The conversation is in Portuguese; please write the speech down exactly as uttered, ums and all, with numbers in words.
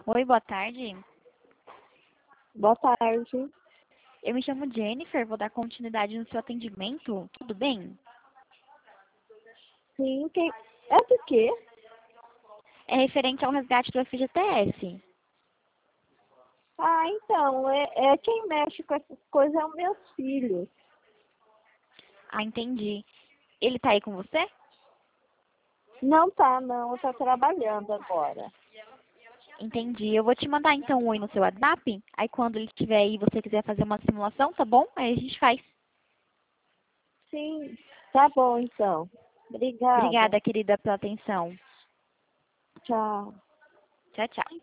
Oi, boa tarde. Boa tarde. Eu me chamo Jennifer, vou dar continuidade no seu atendimento. Tudo bem? Sim, quem... É do quê? É referente ao resgate do F G T S. Ah, então, é, é quem mexe com essas coisas é o meu filho. Ah, entendi. Ele tá aí com você? Não tá, não, tá trabalhando agora. Entendi. Eu vou te mandar então um oi no seu WhatsApp. Aí quando ele estiver aí e você quiser fazer uma simulação, tá bom? Aí a gente faz. Sim, tá bom então. Obrigada. Obrigada, querida, pela atenção. Tchau. Tchau, tchau.